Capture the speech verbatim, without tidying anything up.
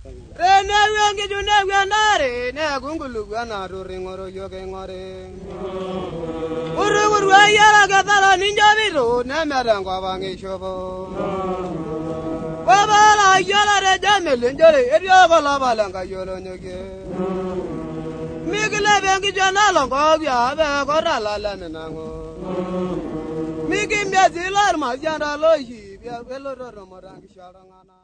Rene wengi june wenare ne gungulu wenaro ringoro yoge ngore. Uru uru ayara gatara ninja biro ne merango bangi shobo. Baba la yala re jamel njore erio bala bala nga yolo nyoge. Migile wengi jana longo bia be kora la la nango. Migi miazi lar ma janda lohi bia velo ro morangi sharangana.